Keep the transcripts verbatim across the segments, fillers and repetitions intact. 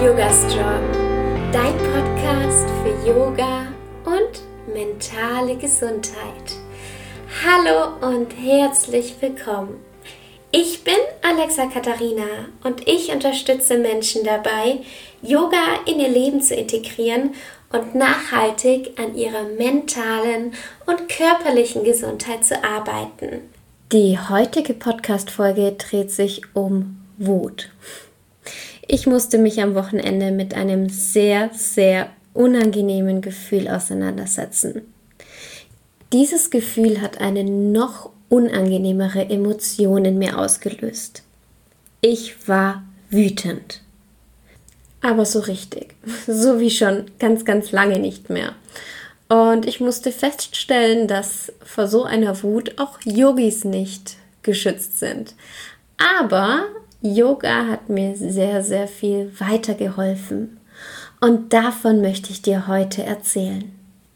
Yoga Strong, dein Podcast für Yoga und mentale Gesundheit. Hallo und herzlich willkommen. Ich bin Alexa Katharina und ich unterstütze Menschen dabei, Yoga in ihr Leben zu integrieren und nachhaltig an ihrer mentalen und körperlichen Gesundheit zu arbeiten. Die heutige Podcast-Folge dreht sich um Wut. Ich musste mich am Wochenende mit einem sehr, sehr unangenehmen Gefühl auseinandersetzen. Dieses Gefühl hat eine noch unangenehmere Emotion in mir ausgelöst. Ich war wütend. Aber so richtig, so wie schon ganz, ganz lange nicht mehr. Und ich musste feststellen, dass vor so einer Wut auch Yogis nicht geschützt sind. Aber Yoga hat mir sehr, sehr viel weitergeholfen. Und davon möchte ich dir heute erzählen.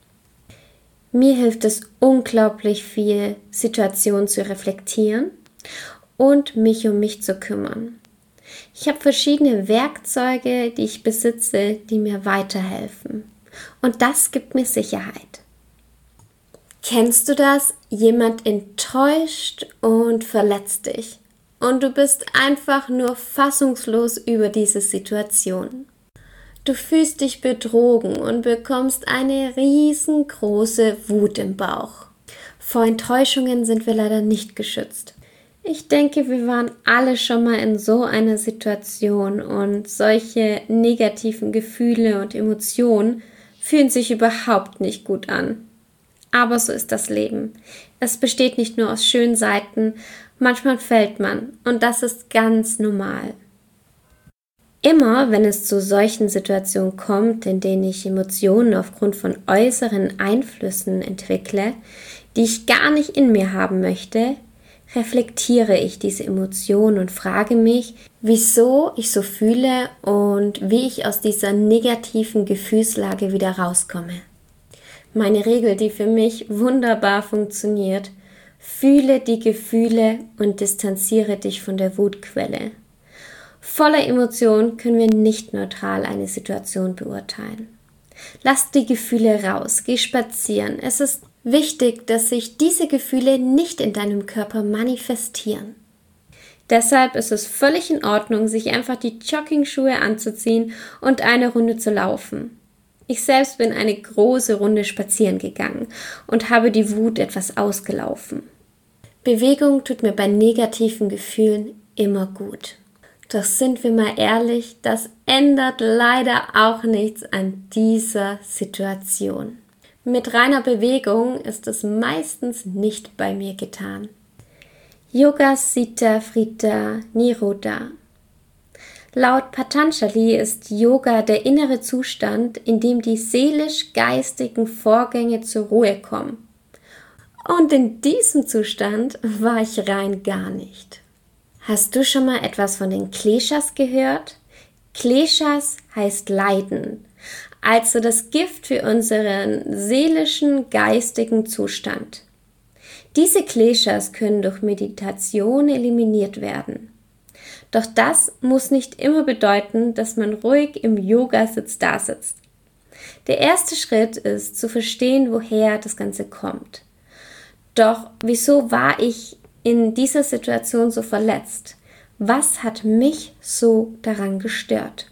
Mir hilft es unglaublich viel, Situationen zu reflektieren und mich um mich zu kümmern. Ich habe verschiedene Werkzeuge, die ich besitze, die mir weiterhelfen. Und das gibt mir Sicherheit. Kennst du das? Jemand enttäuscht und verletzt dich. Und du bist einfach nur fassungslos über diese Situation. Du fühlst dich betrogen und bekommst eine riesengroße Wut im Bauch. Vor Enttäuschungen sind wir leider nicht geschützt. Ich denke, wir waren alle schon mal in so einer Situation und solche negativen Gefühle und Emotionen fühlen sich überhaupt nicht gut an. Aber so ist das Leben. Es besteht nicht nur aus schönen Seiten, manchmal fällt man und das ist ganz normal. Immer, wenn es zu solchen Situationen kommt, in denen ich Emotionen aufgrund von äußeren Einflüssen entwickle, die ich gar nicht in mir haben möchte, reflektiere ich diese Emotionen und frage mich, wieso ich so fühle und wie ich aus dieser negativen Gefühlslage wieder rauskomme. Meine Regel, die für mich wunderbar funktioniert: Fühle die Gefühle und distanziere dich von der Wutquelle. Voller Emotionen können wir nicht neutral eine Situation beurteilen. Lass die Gefühle raus, geh spazieren. Es ist wichtig, dass sich diese Gefühle nicht in deinem Körper manifestieren. Deshalb ist es völlig in Ordnung, sich einfach die Jogging-Schuhe anzuziehen und eine Runde zu laufen. Ich selbst bin eine große Runde spazieren gegangen und habe die Wut etwas ausgelaufen. Bewegung tut mir bei negativen Gefühlen immer gut. Doch sind wir mal ehrlich, das ändert leider auch nichts an dieser Situation. Mit reiner Bewegung ist es meistens nicht bei mir getan. Yoga Siddha Vritta Nirodha. Laut Patanjali ist Yoga der innere Zustand, in dem die seelisch-geistigen Vorgänge zur Ruhe kommen. Und in diesem Zustand war ich rein gar nicht. Hast du schon mal etwas von den Kleshas gehört? Kleshas heißt Leiden, also das Gift für unseren seelischen, geistigen Zustand. Diese Kleshas können durch Meditation eliminiert werden. Doch das muss nicht immer bedeuten, dass man ruhig im Yogasitz dasitzt. Der erste Schritt ist, zu verstehen, woher das Ganze kommt. Doch wieso war ich in dieser Situation so verletzt? Was hat mich so daran gestört?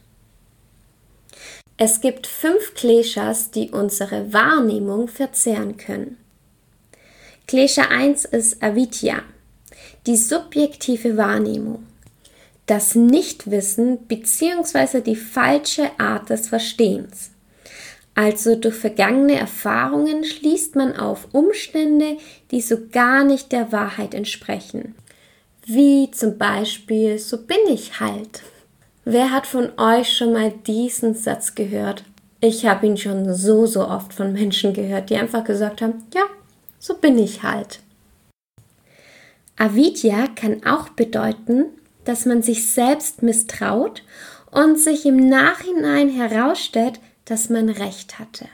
Es gibt fünf Kleshas, die unsere Wahrnehmung verzehren können. Klesha eins ist Avidya, die subjektive Wahrnehmung. Das Nichtwissen bzw. die falsche Art des Verstehens. Also durch vergangene Erfahrungen schließt man auf Umstände, die so gar nicht der Wahrheit entsprechen. Wie zum Beispiel, so bin ich halt. Wer hat von euch schon mal diesen Satz gehört? Ich habe ihn schon so, so oft von Menschen gehört, die einfach gesagt haben, ja, so bin ich halt. Avidya kann auch bedeuten, dass man sich selbst misstraut und sich im Nachhinein herausstellt, dass man recht hatte.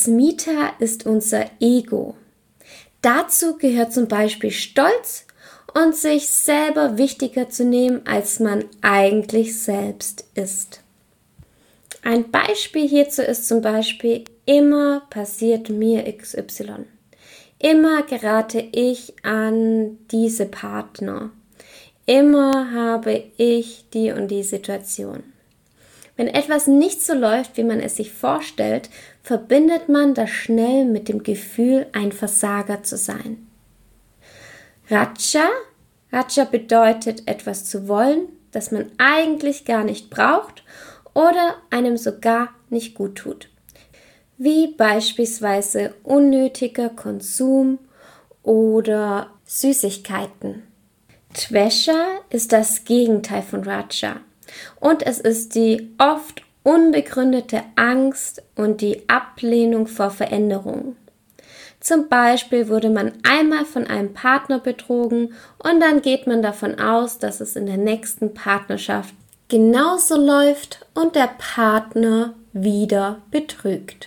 Asmita ist unser Ego. Dazu gehört zum Beispiel Stolz und sich selber wichtiger zu nehmen, als man eigentlich selbst ist. Ein Beispiel hierzu ist zum Beispiel, immer passiert mir X Y. Immer gerate ich an diese Partner. Immer habe ich die und die Situation. Wenn etwas nicht so läuft, wie man es sich vorstellt, verbindet man das schnell mit dem Gefühl, ein Versager zu sein. Raja, Raja bedeutet, etwas zu wollen, das man eigentlich gar nicht braucht oder einem sogar nicht gut tut. Wie beispielsweise unnötiger Konsum oder Süßigkeiten. Tvesha ist das Gegenteil von Raja und es ist die oft unbegründete Angst und die Ablehnung vor Veränderung. Zum Beispiel wurde man einmal von einem Partner betrogen und dann geht man davon aus, dass es in der nächsten Partnerschaft genauso läuft und der Partner wieder betrügt.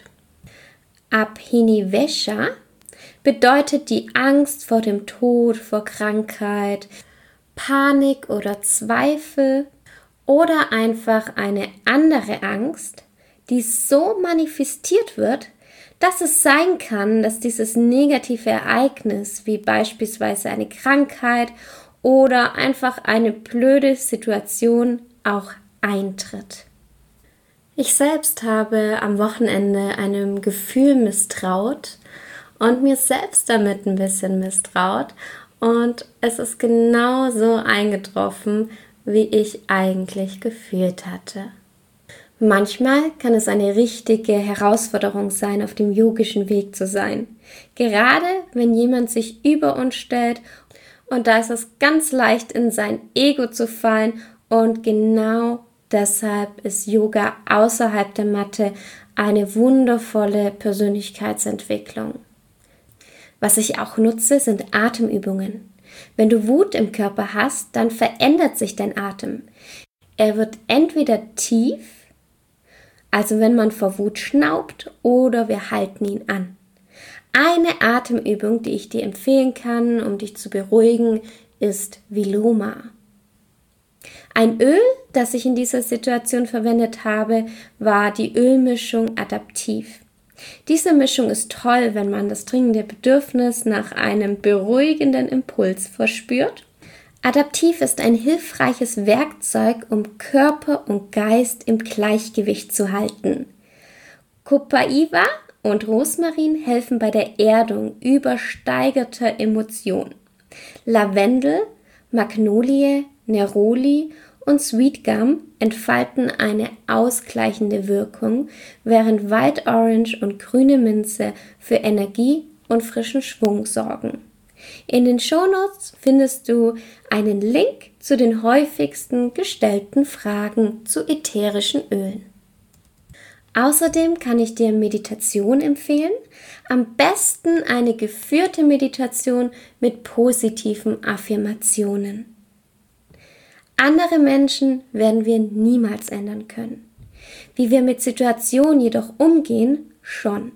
Abhinivesha bedeutet die Angst vor dem Tod, vor Krankheit, Panik oder Zweifel oder einfach eine andere Angst, die so manifestiert wird, dass es sein kann, dass dieses negative Ereignis, wie beispielsweise eine Krankheit oder einfach eine blöde Situation, auch eintritt. Ich selbst habe am Wochenende einem Gefühl misstraut und mir selbst damit ein bisschen misstraut und es ist genau so eingetroffen, wie ich eigentlich gefühlt hatte. Manchmal kann es eine richtige Herausforderung sein, auf dem yogischen Weg zu sein. Gerade wenn jemand sich über uns stellt und da ist es ganz leicht, in sein Ego zu fallen und genau deshalb ist Yoga außerhalb der Matte eine wundervolle Persönlichkeitsentwicklung. Was ich auch nutze, sind Atemübungen. Wenn du Wut im Körper hast, dann verändert sich dein Atem. Er wird entweder tief, also wenn man vor Wut schnaubt, oder wir halten ihn an. Eine Atemübung, die ich dir empfehlen kann, um dich zu beruhigen, ist Viloma. Ein Öl, das ich in dieser Situation verwendet habe, war die Ölmischung Adaptiv. Diese Mischung ist toll, wenn man das dringende Bedürfnis nach einem beruhigenden Impuls verspürt. Adaptiv ist ein hilfreiches Werkzeug, um Körper und Geist im Gleichgewicht zu halten. Copaiba und Rosmarin helfen bei der Erdung übersteigerter Emotionen. Lavendel, Magnolie, Neroli und Sweet Gum entfalten eine ausgleichende Wirkung, während White Orange und grüne Minze für Energie und frischen Schwung sorgen. In den Shownotes findest du einen Link zu den häufigsten gestellten Fragen zu ätherischen Ölen. Außerdem kann ich dir Meditation empfehlen, am besten eine geführte Meditation mit positiven Affirmationen. Andere Menschen werden wir niemals ändern können. Wie wir mit Situationen jedoch umgehen, schon.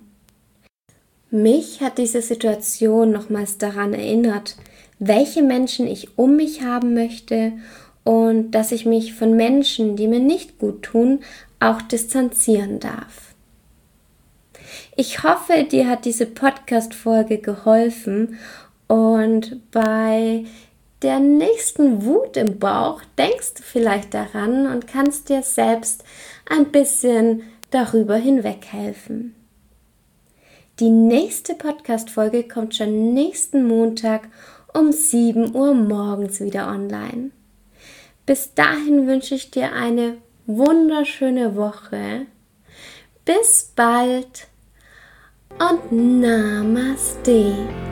Mich hat diese Situation nochmals daran erinnert, welche Menschen ich um mich haben möchte und dass ich mich von Menschen, die mir nicht gut tun, auch distanzieren darf. Ich hoffe, dir hat diese Podcast-Folge geholfen und bei der nächsten Wut im Bauch denkst du vielleicht daran und kannst dir selbst ein bisschen darüber hinweghelfen. Die nächste Podcast-Folge kommt schon nächsten Montag um sieben Uhr morgens wieder online. Bis dahin wünsche ich dir eine wunderschöne Woche. Bis bald und Namaste.